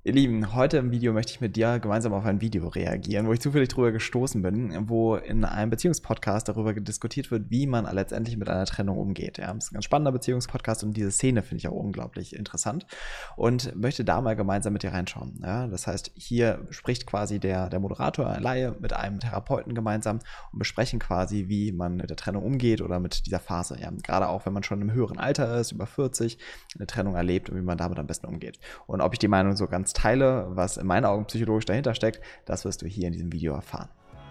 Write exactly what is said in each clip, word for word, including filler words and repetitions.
Ihr Lieben, heute im Video möchte ich mit dir gemeinsam auf ein Video reagieren, wo ich zufällig drüber gestoßen bin, wo in einem Beziehungspodcast darüber diskutiert wird, wie man letztendlich mit einer Trennung umgeht. Ja, das ist ein ganz spannender Beziehungspodcast und diese Szene finde ich auch unglaublich interessant und möchte da mal gemeinsam mit dir reinschauen. Ja, das heißt, hier spricht quasi der, der Moderator, ein Laie, mit einem Therapeuten gemeinsam und besprechen quasi, wie man mit der Trennung umgeht oder mit dieser Phase. Ja, gerade auch, wenn man schon im höheren Alter ist, über vierzig, eine Trennung erlebt und wie man damit am besten umgeht. Und ob ich die Meinung so ganz teile, was in meinen Augen psychologisch dahinter steckt, das wirst du hier in diesem Video erfahren.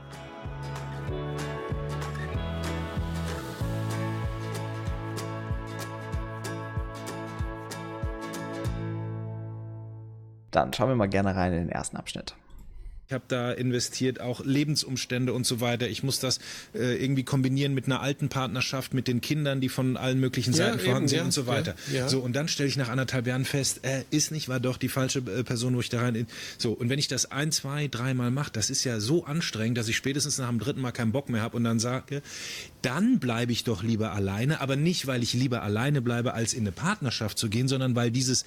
Dann schauen wir mal gerne rein in den ersten Abschnitt. Ich habe da investiert, auch Lebensumstände und so weiter. Ich muss das äh, irgendwie kombinieren mit einer alten Partnerschaft, mit den Kindern, die von allen möglichen Seiten ja, vorhanden sind ja, und so weiter. Ja, ja. So, und dann stelle ich nach anderthalb Jahren fest, äh, ist nicht, war doch die falsche äh, Person, wo ich da rein... In, so, und wenn ich das ein, zwei, dreimal mache, das ist ja so anstrengend, dass ich spätestens nach dem dritten Mal keinen Bock mehr habe und dann sage, dann bleibe ich doch lieber alleine, aber nicht, weil ich lieber alleine bleibe, als in eine Partnerschaft zu gehen, sondern weil dieses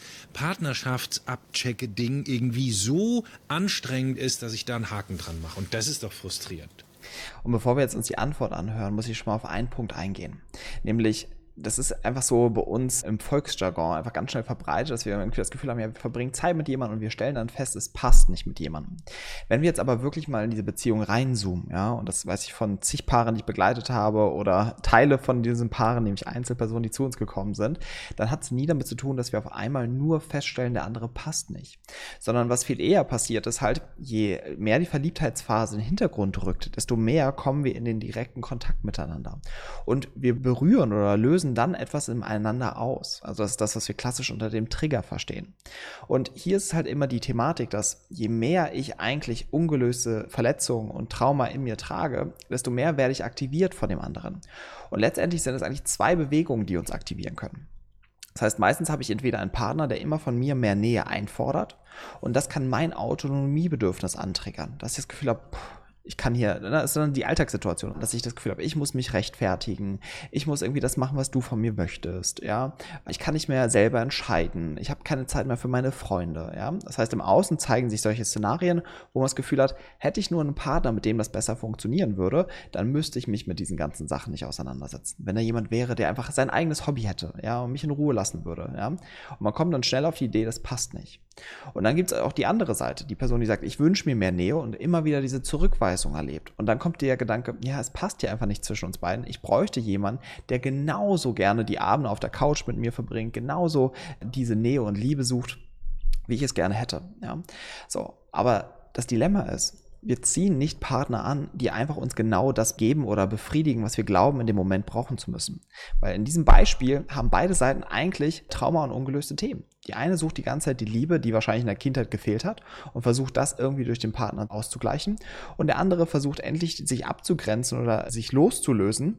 Partnerschaftsabchecke-Ding irgendwie so anstrengend ist, dass ich da einen Haken dran mache. Und das ist doch frustrierend. Und bevor wir jetzt uns die Antwort anhören, muss ich schon mal auf einen Punkt eingehen. Nämlich, das ist einfach so bei uns im Volksjargon einfach ganz schnell verbreitet, dass wir irgendwie das Gefühl haben, ja, wir verbringen Zeit mit jemandem und wir stellen dann fest, es passt nicht mit jemandem. Wenn wir jetzt aber wirklich mal in diese Beziehung reinzoomen, ja, und das weiß ich von zig Paaren, die ich begleitet habe oder Teile von diesen Paaren, nämlich Einzelpersonen, die zu uns gekommen sind, dann hat es nie damit zu tun, dass wir auf einmal nur feststellen, der andere passt nicht. Sondern was viel eher passiert ist halt, je mehr die Verliebtheitsphase in den Hintergrund rückt, desto mehr kommen wir in den direkten Kontakt miteinander. Und wir berühren oder lösen dann etwas ineinander aus. Also das ist das, was wir klassisch unter dem Trigger verstehen. Und hier ist halt immer die Thematik, dass je mehr ich eigentlich ungelöste Verletzungen und Trauma in mir trage, desto mehr werde ich aktiviert von dem anderen. Und letztendlich sind es eigentlich zwei Bewegungen, die uns aktivieren können. Das heißt, meistens habe ich entweder einen Partner, der immer von mir mehr Nähe einfordert und das kann mein Autonomiebedürfnis antriggern, dass ich das Gefühl habe, ich kann hier, das ist dann die Alltagssituation, dass ich das Gefühl habe, ich muss mich rechtfertigen, ich muss irgendwie das machen, was du von mir möchtest, ja. Ich kann nicht mehr selber entscheiden, ich habe keine Zeit mehr für meine Freunde, ja. Das heißt, im Außen zeigen sich solche Szenarien, wo man das Gefühl hat, hätte ich nur einen Partner, mit dem das besser funktionieren würde, dann müsste ich mich mit diesen ganzen Sachen nicht auseinandersetzen. Wenn da jemand wäre, der einfach sein eigenes Hobby hätte, ja, und mich in Ruhe lassen würde, ja. Und man kommt dann schnell auf die Idee, das passt nicht. Und dann gibt es auch die andere Seite, die Person, die sagt, ich wünsche mir mehr Nähe und immer wieder diese Zurückweisung erlebt. Und dann kommt der Gedanke, ja, es passt hier einfach nicht zwischen uns beiden. Ich bräuchte jemanden, der genauso gerne die Abende auf der Couch mit mir verbringt, genauso diese Nähe und Liebe sucht, wie ich es gerne hätte. Ja. So, aber das Dilemma ist, wir ziehen nicht Partner an, die einfach uns genau das geben oder befriedigen, was wir glauben, in dem Moment brauchen zu müssen. Weil in diesem Beispiel haben beide Seiten eigentlich Trauma und ungelöste Themen. Die eine sucht die ganze Zeit die Liebe, die wahrscheinlich in der Kindheit gefehlt hat und versucht das irgendwie durch den Partner auszugleichen. Und der andere versucht endlich, sich abzugrenzen oder sich loszulösen,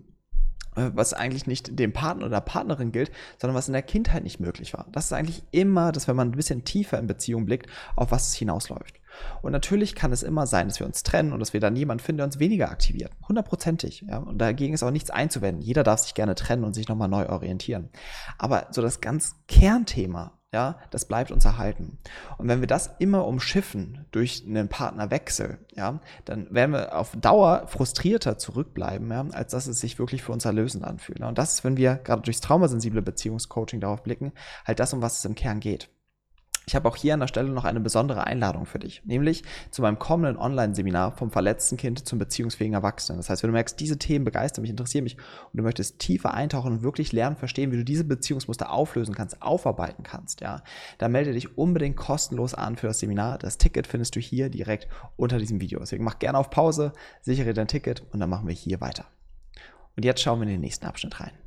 was eigentlich nicht dem Partner oder Partnerin gilt, sondern was in der Kindheit nicht möglich war. Das ist eigentlich immer, dass wenn man ein bisschen tiefer in Beziehung blickt, auf was es hinausläuft. Und natürlich kann es immer sein, dass wir uns trennen und dass wir dann jemanden finden, der uns weniger aktiviert. Hundertprozentig. Ja? Und dagegen ist auch nichts einzuwenden. Jeder darf sich gerne trennen und sich nochmal neu orientieren. Aber so das ganz Kernthema, ja, das bleibt uns erhalten. Und wenn wir das immer umschiffen durch einen Partnerwechsel, ja, dann werden wir auf Dauer frustrierter zurückbleiben, ja, als dass es sich wirklich für uns erlösend anfühlt. Und das ist, wenn wir gerade durchs traumasensible Beziehungscoaching darauf blicken, halt das, um was es im Kern geht. Ich habe auch hier an der Stelle noch eine besondere Einladung für dich, nämlich zu meinem kommenden Online-Seminar vom verletzten Kind zum beziehungsfähigen Erwachsenen. Das heißt, wenn du merkst, diese Themen begeistern mich, interessieren mich und du möchtest tiefer eintauchen und wirklich lernen, verstehen, wie du diese Beziehungsmuster auflösen kannst, aufarbeiten kannst, ja, dann melde dich unbedingt kostenlos an für das Seminar. Das Ticket findest du hier direkt unter diesem Video. Deswegen mach gerne auf Pause, sichere dein Ticket und dann machen wir hier weiter. Und jetzt schauen wir in den nächsten Abschnitt rein.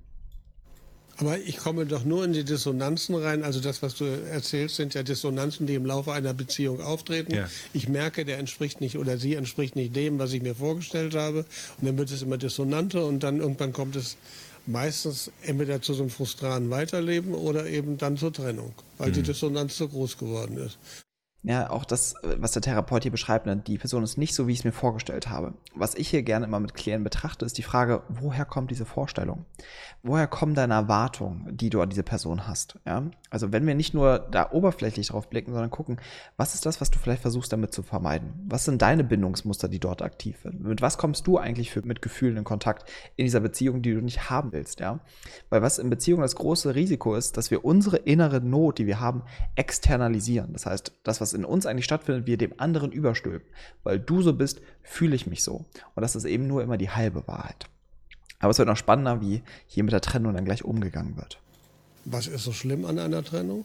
Aber ich komme doch nur in die Dissonanzen rein. Also das, was du erzählst, sind ja Dissonanzen, die im Laufe einer Beziehung auftreten. Ja. Ich merke, der entspricht nicht oder sie entspricht nicht dem, was ich mir vorgestellt habe. Und dann wird es immer dissonanter und dann irgendwann kommt es meistens entweder zu so einem frustranen Weiterleben oder eben dann zur Trennung, weil mhm. die Dissonanz so groß geworden ist. Ja, auch das, was der Therapeut hier beschreibt, ne, die Person ist nicht so, wie ich es mir vorgestellt habe. Was ich hier gerne immer mit Klienten betrachte, ist die Frage, woher kommt diese Vorstellung? Woher kommen deine Erwartungen, die du an diese Person hast? Ja? Also wenn wir nicht nur da oberflächlich drauf blicken, sondern gucken, was ist das, was du vielleicht versuchst damit zu vermeiden? Was sind deine Bindungsmuster, die dort aktiv sind? Mit was kommst du eigentlich für, mit Gefühlen in Kontakt in dieser Beziehung, die du nicht haben willst? Ja? Weil was in Beziehungen das große Risiko ist, dass wir unsere innere Not, die wir haben, externalisieren. Das heißt, das, was in uns eigentlich stattfindet, wir dem anderen überstülpen. Weil du so bist, fühle ich mich so. Und das ist eben nur immer die halbe Wahrheit. Aber es wird noch spannender, wie hier mit der Trennung dann gleich umgegangen wird. Was ist so schlimm an einer Trennung?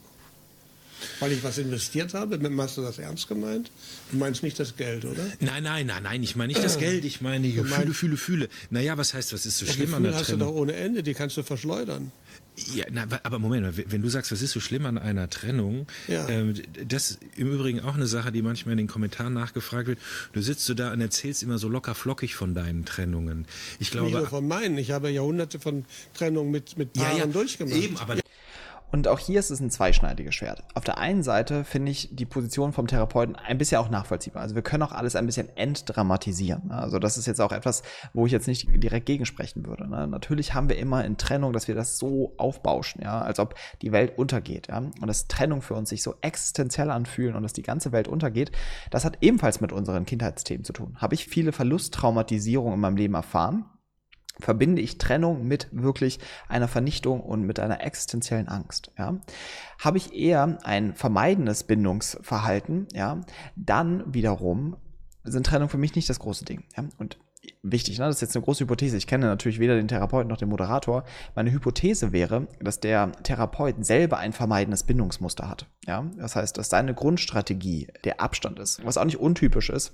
Weil ich was investiert habe? Hast du das ernst gemeint? Du meinst nicht das Geld, oder? Nein, nein, nein, nein, ich meine nicht das Geld, ich meine Gefühle, Fühle, Fühle. Naja, was heißt, was ist so schlimm an der Trennung? Hast du doch ohne Ende, die kannst du verschleudern. Ja, na, aber Moment, wenn du sagst, was ist so schlimm an einer Trennung, ja. ähm, das ist im Übrigen auch eine Sache, die manchmal in den Kommentaren nachgefragt wird. Du sitzt so da und erzählst immer so locker flockig von deinen Trennungen. Ich glaube, nicht nur von meinen, ich habe Jahrhunderte von Trennungen mit, mit Paaren ja, ja, durchgemacht. Eben, aber Und auch hier ist es ein zweischneidiges Schwert. Auf der einen Seite finde ich die Position vom Therapeuten ein bisschen auch nachvollziehbar. Also wir können auch alles ein bisschen entdramatisieren. Also das ist jetzt auch etwas, wo ich jetzt nicht direkt gegensprechen würde. Natürlich haben wir immer in Trennung, dass wir das so aufbauschen, ja, als ob die Welt untergeht. Ja? Und dass Trennung für uns sich so existenziell anfühlen und dass die ganze Welt untergeht, das hat ebenfalls mit unseren Kindheitsthemen zu tun. Habe ich viele Verlusttraumatisierungen in meinem Leben erfahren? Verbinde ich Trennung mit wirklich einer Vernichtung und mit einer existenziellen Angst, ja? Habe ich eher ein vermeidendes Bindungsverhalten, ja, dann wiederum sind Trennung für mich nicht das große Ding, ja? Und wichtig, ne? Das ist jetzt eine große Hypothese. Ich kenne natürlich weder den Therapeuten noch den Moderator. Meine Hypothese wäre, dass der Therapeut selber ein vermeidendes Bindungsmuster hat, ja? Das heißt, dass seine Grundstrategie der Abstand ist, was auch nicht untypisch ist.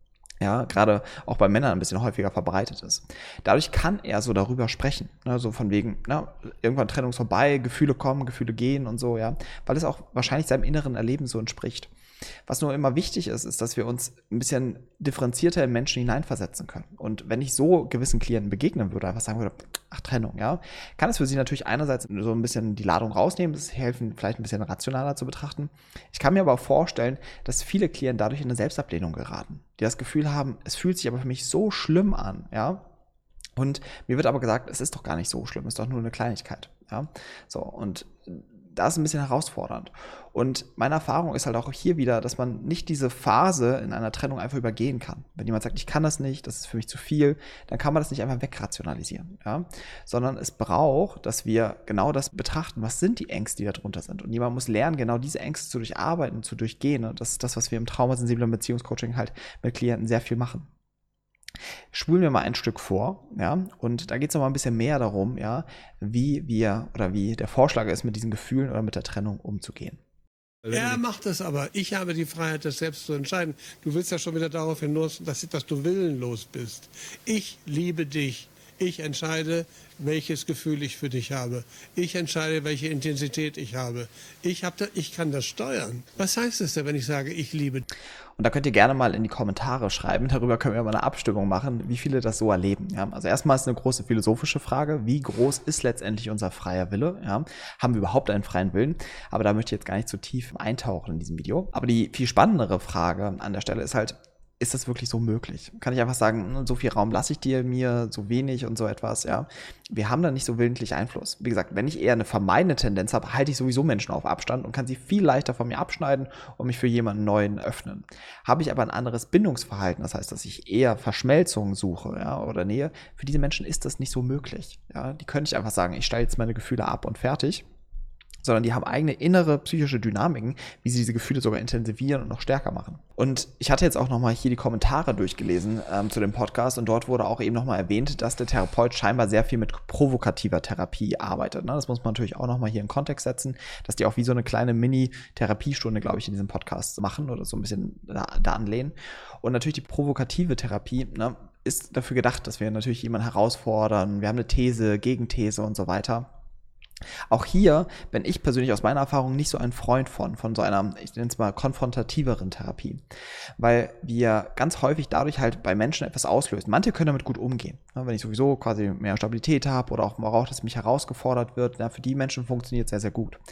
Ja, gerade auch bei Männern ein bisschen häufiger verbreitet ist. Dadurch kann er so darüber sprechen, ne, so von wegen, na, irgendwann Trennung ist vorbei, Gefühle kommen, Gefühle gehen und so, ja, weil es auch wahrscheinlich seinem inneren Erleben so entspricht. Was nur immer wichtig ist, ist, dass wir uns ein bisschen differenzierter in Menschen hineinversetzen können. Und wenn ich so gewissen Klienten begegnen würde, einfach sagen würde, ach, Trennung, ja, kann es für sie natürlich einerseits so ein bisschen die Ladung rausnehmen, das helfen, vielleicht ein bisschen rationaler zu betrachten. Ich kann mir aber auch vorstellen, dass viele Klienten dadurch in eine Selbstablehnung geraten, die das Gefühl haben, es fühlt sich aber für mich so schlimm an, ja. Und mir wird aber gesagt, es ist doch gar nicht so schlimm, es ist doch nur eine Kleinigkeit, ja. So, und das ist ein bisschen herausfordernd. Und meine Erfahrung ist halt auch hier wieder, dass man nicht diese Phase in einer Trennung einfach übergehen kann. Wenn jemand sagt, ich kann das nicht, das ist für mich zu viel, dann kann man das nicht einfach wegrationalisieren, ja? Sondern es braucht, dass wir genau das betrachten, was sind die Ängste, die da drunter sind. Und jemand muss lernen, genau diese Ängste zu durcharbeiten, zu durchgehen. Und das ist das, was wir im traumasensiblen Beziehungscoaching halt mit Klienten sehr viel machen. Spulen wir mal ein Stück vor, ja, und da geht es noch mal ein bisschen mehr darum, ja, wie wir oder wie der Vorschlag ist, mit diesen Gefühlen oder mit der Trennung umzugehen. Er macht es aber. Ich habe die Freiheit, das selbst zu entscheiden. Du willst ja schon wieder darauf hinaus, dass, dass du willenlos bist. Ich liebe dich. Ich entscheide, welches Gefühl ich für dich habe. Ich entscheide, welche Intensität ich habe. Ich, hab da, ich kann das steuern. Was heißt es denn, wenn ich sage, ich liebe dich? Und da könnt ihr gerne mal in die Kommentare schreiben. Darüber können wir mal eine Abstimmung machen, wie viele das so erleben. Ja? Also erstmal ist eine große philosophische Frage. Wie groß ist letztendlich unser freier Wille? Ja? Haben wir überhaupt einen freien Willen? Aber da möchte ich jetzt gar nicht zu tief eintauchen in diesem Video. Aber die viel spannendere Frage an der Stelle ist halt, ist das wirklich so möglich? Kann ich einfach sagen, so viel Raum lasse ich dir mir, so wenig und so etwas, ja? Wir haben da nicht so willentlich Einfluss. Wie gesagt, wenn ich eher eine vermeidende Tendenz habe, halte ich sowieso Menschen auf Abstand und kann sie viel leichter von mir abschneiden und mich für jemanden Neuen öffnen. Habe ich aber ein anderes Bindungsverhalten, das heißt, dass ich eher Verschmelzung suche, ja, oder Nähe, für diese Menschen ist das nicht so möglich. Ja? Die können nicht einfach sagen, ich stelle jetzt meine Gefühle ab und fertig, sondern die haben eigene innere psychische Dynamiken, wie sie diese Gefühle sogar intensivieren und noch stärker machen. Und ich hatte jetzt auch nochmal hier die Kommentare durchgelesen ähm, zu dem Podcast und dort wurde auch eben nochmal erwähnt, dass der Therapeut scheinbar sehr viel mit provokativer Therapie arbeitet. Ne? Das muss man natürlich auch nochmal hier in Kontext setzen, dass die auch wie so eine kleine Mini-Therapiestunde, glaube ich, in diesem Podcast machen oder so ein bisschen da, da anlehnen. Und natürlich die provokative Therapie, ne, ist dafür gedacht, dass wir natürlich jemanden herausfordern. Wir haben eine These, Gegenthese und so weiter. Auch hier bin ich persönlich aus meiner Erfahrung nicht so ein Freund von, von so einer, ich nenne es mal, konfrontativeren Therapie. Weil wir ganz häufig dadurch halt bei Menschen etwas auslösen. Manche können damit gut umgehen. Wenn ich sowieso quasi mehr Stabilität habe oder auch brauche, dass mich herausgefordert wird, für die Menschen funktioniert es sehr, sehr gut.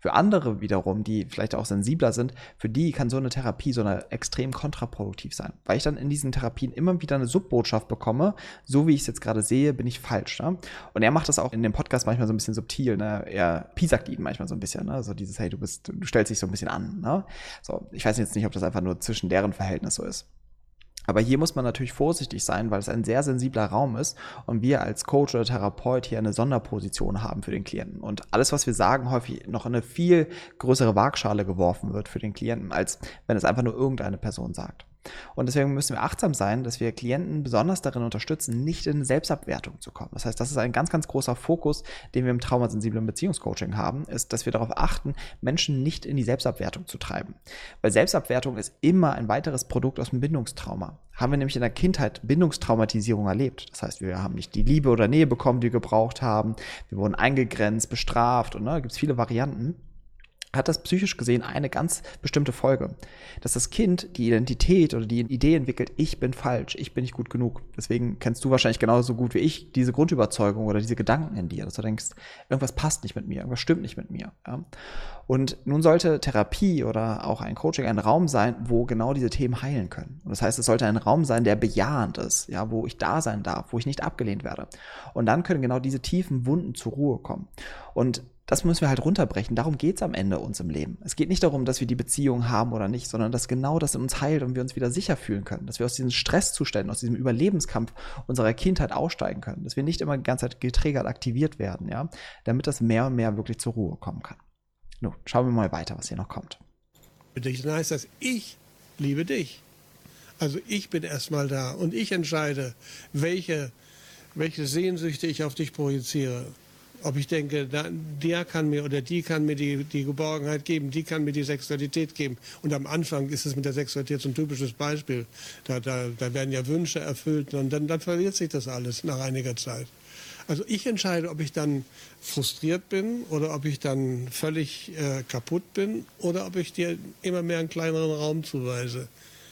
Für andere wiederum, die vielleicht auch sensibler sind, für die kann so eine Therapie so eine extrem kontraproduktiv sein, weil ich dann in diesen Therapien immer wieder eine Subbotschaft bekomme, so wie ich es jetzt gerade sehe, bin ich falsch. Ne? Und er macht das auch in dem Podcast manchmal so ein bisschen subtil, ne? Er piesackt ihn manchmal so ein bisschen, ne? So dieses, hey, du bist, du stellst dich so ein bisschen an. Ne? So, ich weiß jetzt nicht, ob das einfach nur zwischen deren Verhältnis so ist. Aber hier muss man natürlich vorsichtig sein, weil es ein sehr sensibler Raum ist und wir als Coach oder Therapeut hier eine Sonderposition haben für den Klienten. Und alles, was wir sagen, häufig noch in eine viel größere Waagschale geworfen wird für den Klienten, als wenn es einfach nur irgendeine Person sagt. Und deswegen müssen wir achtsam sein, dass wir Klienten besonders darin unterstützen, nicht in Selbstabwertung zu kommen. Das heißt, das ist ein ganz, ganz großer Fokus, den wir im traumasensiblen Beziehungscoaching haben, ist, dass wir darauf achten, Menschen nicht in die Selbstabwertung zu treiben. Weil Selbstabwertung ist immer ein weiteres Produkt aus dem Bindungstrauma. Haben wir nämlich in der Kindheit Bindungstraumatisierung erlebt. Das heißt, wir haben nicht die Liebe oder Nähe bekommen, die wir gebraucht haben. Wir wurden eingegrenzt, bestraft und ne, da gibt es viele Varianten. Hat das psychisch gesehen eine ganz bestimmte Folge, dass das Kind die Identität oder die Idee entwickelt, ich bin falsch, ich bin nicht gut genug. Deswegen kennst du wahrscheinlich genauso gut wie ich diese Grundüberzeugung oder diese Gedanken in dir, dass du denkst, irgendwas passt nicht mit mir, irgendwas stimmt nicht mit mir. Ja? Und nun sollte Therapie oder auch ein Coaching ein Raum sein, wo genau diese Themen heilen können. Und das heißt, es sollte ein Raum sein, der bejahend ist, ja, wo ich da sein darf, wo ich nicht abgelehnt werde. Und dann können genau diese tiefen Wunden zur Ruhe kommen. Und das müssen wir halt runterbrechen. Darum geht es am Ende uns im Leben. Es geht nicht darum, dass wir die Beziehung haben oder nicht, sondern dass genau das in uns heilt und wir uns wieder sicher fühlen können. Dass wir aus diesen Stresszuständen, aus diesem Überlebenskampf unserer Kindheit aussteigen können. Dass wir nicht immer die ganze Zeit getriggert aktiviert werden, ja, damit das mehr und mehr wirklich zur Ruhe kommen kann. Nun, schauen wir mal weiter, was hier noch kommt. Dann heißt das, ich liebe dich. Also ich bin erstmal da und ich entscheide, welche, welche Sehnsüchte ich auf dich projiziere. Ob ich denke, der kann mir oder die kann mir die, die Geborgenheit geben, die kann mir die Sexualität geben. Und am Anfang ist es mit der Sexualität so ein typisches Beispiel. Da, da, da werden ja Wünsche erfüllt und dann, dann verliert sich das alles nach einiger Zeit. Also ich entscheide, ob ich dann frustriert bin oder ob ich dann völlig äh, kaputt bin oder ob ich dir immer mehr einen kleineren Raum zuweise.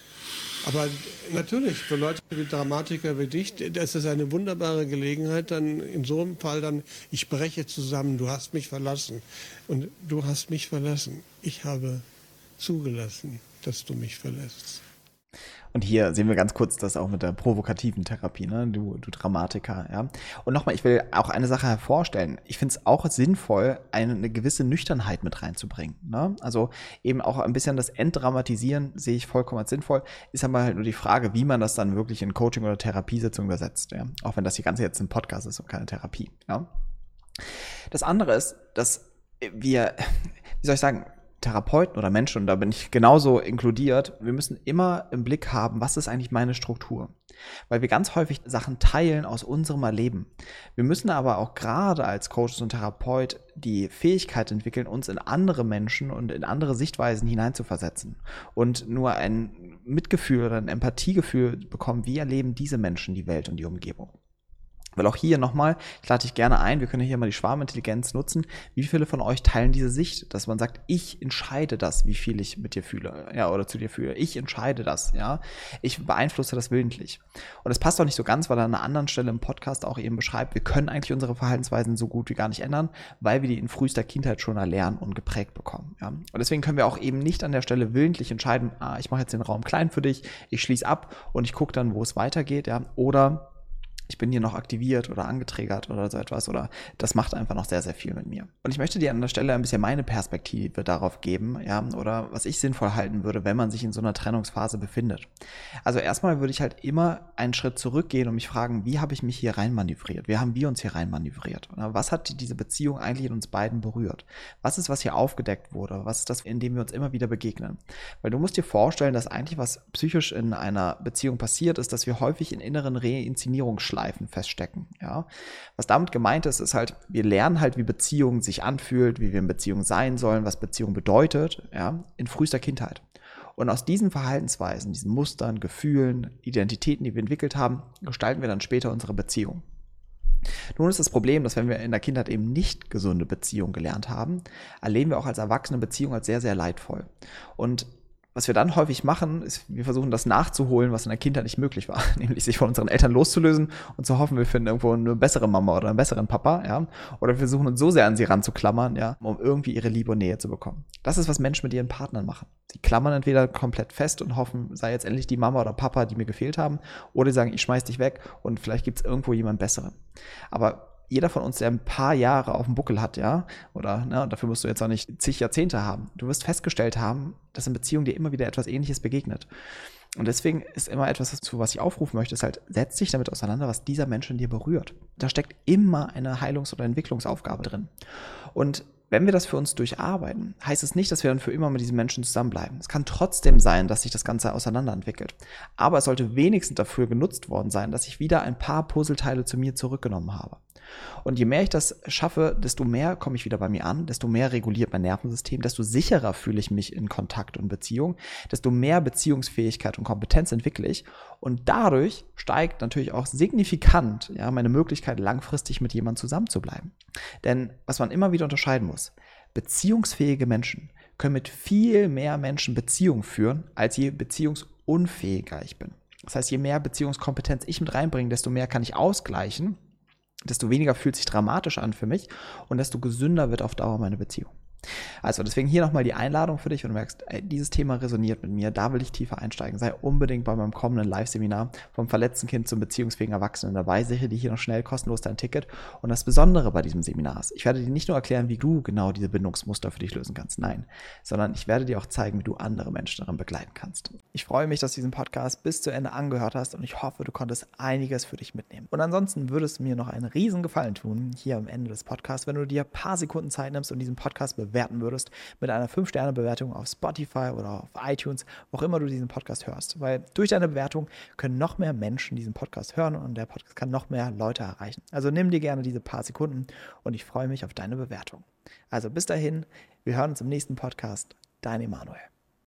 Aber natürlich, für Leute wie Dramatiker wie dich, das ist eine wunderbare Gelegenheit, dann in so einem Fall dann, ich breche zusammen, du hast mich verlassen. Und du hast mich verlassen. Ich habe zugelassen, dass du mich verlässt. Und hier sehen wir ganz kurz das auch mit der provokativen Therapie, ne? Du, du Dramatiker, ja. Und nochmal, ich will auch eine Sache hervorstellen. Ich finde es auch sinnvoll, eine, eine gewisse Nüchternheit mit reinzubringen, ne? Also eben auch ein bisschen das Entdramatisieren sehe ich vollkommen als sinnvoll. Ist aber halt nur die Frage, wie man das dann wirklich in Coaching- oder Therapiesitzung übersetzt, ja. Auch wenn das hier Ganze jetzt ein Podcast ist und keine Therapie, ja. Das andere ist, dass wir, wie soll ich sagen, Therapeuten oder Menschen, und da bin ich genauso inkludiert, wir müssen immer im Blick haben, was ist eigentlich meine Struktur? Weil wir ganz häufig Sachen teilen aus unserem Erleben. Wir müssen aber auch gerade als Coaches und Therapeut die Fähigkeit entwickeln, uns in andere Menschen und in andere Sichtweisen hineinzuversetzen und nur ein Mitgefühl oder ein Empathiegefühl bekommen, wie erleben diese Menschen die Welt und die Umgebung. Weil auch hier nochmal, ich lade dich gerne ein, wir können hier mal die Schwarmintelligenz nutzen. Wie viele von euch teilen diese Sicht, dass man sagt, ich entscheide das, wie viel ich mit dir fühle, ja, oder zu dir fühle. Ich entscheide das, ja. Ich beeinflusse das willentlich. Und das passt auch nicht so ganz, weil er an einer anderen Stelle im Podcast auch eben beschreibt, wir können eigentlich unsere Verhaltensweisen so gut wie gar nicht ändern, weil wir die in frühester Kindheit schon erlernen und geprägt bekommen, ja. Und deswegen können wir auch eben nicht an der Stelle willentlich entscheiden, ah, ich mache jetzt den Raum klein für dich, ich schließe ab und ich gucke dann, wo es weitergeht, ja. Oder ich bin hier noch aktiviert oder angetriggert oder so etwas, oder das macht einfach noch sehr, sehr viel mit mir. Und ich möchte dir an der Stelle ein bisschen meine Perspektive darauf geben, ja, oder was ich sinnvoll halten würde, wenn man sich in so einer Trennungsphase befindet. Also erstmal würde ich halt immer einen Schritt zurückgehen und mich fragen, wie habe ich mich hier reinmanövriert? Wie haben wir uns hier reinmanövriert? Oder was hat diese Beziehung eigentlich in uns beiden berührt? Was ist, was hier aufgedeckt wurde? Was ist das, in dem wir uns immer wieder begegnen? Weil du musst dir vorstellen, dass eigentlich was psychisch in einer Beziehung passiert ist, dass wir häufig in inneren Reinszenierungsschleifen feststecken, ja. Was damit gemeint ist, ist halt, wir lernen halt, wie Beziehung sich anfühlt, wie wir in Beziehung sein sollen, was Beziehung bedeutet, ja, in frühester Kindheit. Und aus diesen Verhaltensweisen, diesen Mustern, Gefühlen, Identitäten, die wir entwickelt haben, gestalten wir dann später unsere Beziehung. Nun ist das Problem, dass wenn wir in der Kindheit eben nicht gesunde Beziehungen gelernt haben, erleben wir auch als Erwachsene Beziehungen als sehr, sehr leidvoll. Und Was wir dann häufig machen, ist, wir versuchen das nachzuholen, was in der Kindheit nicht möglich war, nämlich sich von unseren Eltern loszulösen und zu hoffen, wir finden irgendwo eine bessere Mama oder einen besseren Papa, ja, oder wir versuchen uns so sehr an sie ranzuklammern, ja, um irgendwie ihre Liebe und Nähe zu bekommen. Das ist, was Menschen mit ihren Partnern machen. Sie klammern entweder komplett fest und hoffen, sei jetzt endlich die Mama oder Papa, die mir gefehlt haben, oder sie sagen, ich schmeiß dich weg und vielleicht gibt es irgendwo jemand Besseren. Aber jeder von uns, der ein paar Jahre auf dem Buckel hat, ja, oder ne, dafür musst du jetzt auch nicht zig Jahrzehnte haben. Du wirst festgestellt haben, dass in Beziehungen dir immer wieder etwas Ähnliches begegnet. Und deswegen ist immer etwas, zu was ich aufrufen möchte, ist halt, setz dich damit auseinander, was dieser Mensch in dir berührt. Da steckt immer eine Heilungs- oder Entwicklungsaufgabe drin. Und wenn wir das für uns durcharbeiten, heißt es nicht, dass wir dann für immer mit diesen Menschen zusammenbleiben. Es kann trotzdem sein, dass sich das Ganze auseinanderentwickelt. Aber es sollte wenigstens dafür genutzt worden sein, dass ich wieder ein paar Puzzleteile zu mir zurückgenommen habe. Und je mehr ich das schaffe, desto mehr komme ich wieder bei mir an, desto mehr reguliert mein Nervensystem, desto sicherer fühle ich mich in Kontakt und Beziehung, desto mehr Beziehungsfähigkeit und Kompetenz entwickle ich. Und dadurch steigt natürlich auch signifikant, ja, meine Möglichkeit, langfristig mit jemandem zusammenzubleiben. Denn was man immer wieder unterscheiden muss, beziehungsfähige Menschen können mit viel mehr Menschen Beziehungen führen, als je beziehungsunfähiger ich bin. Das heißt, je mehr Beziehungskompetenz ich mit reinbringe, desto mehr kann ich ausgleichen, desto weniger fühlt sich dramatisch an für mich und desto gesünder wird auf Dauer meine Beziehung. Also deswegen hier nochmal die Einladung für dich, wenn du merkst, ey, dieses Thema resoniert mit mir, da will ich tiefer einsteigen. Sei unbedingt bei meinem kommenden Live-Seminar vom verletzten Kind zum beziehungsfähigen Erwachsenen dabei. Sichere dir hier noch schnell kostenlos dein Ticket. Und das Besondere bei diesem Seminar ist, ich werde dir nicht nur erklären, wie du genau diese Bindungsmuster für dich lösen kannst, nein, sondern ich werde dir auch zeigen, wie du andere Menschen darin begleiten kannst. Ich freue mich, dass du diesen Podcast bis zu Ende angehört hast und ich hoffe, du konntest einiges für dich mitnehmen. Und ansonsten würdest du mir noch einen riesen Gefallen tun, hier am Ende des Podcasts, wenn du dir ein paar Sekunden Zeit nimmst und diesen Podcast bewerten würdest, mit einer fünf Sterne Bewertung auf Spotify oder auf iTunes, wo auch immer du diesen Podcast hörst. Weil durch deine Bewertung können noch mehr Menschen diesen Podcast hören und der Podcast kann noch mehr Leute erreichen. Also nimm dir gerne diese paar Sekunden und ich freue mich auf deine Bewertung. Also bis dahin, wir hören uns im nächsten Podcast. Dein Emanuel.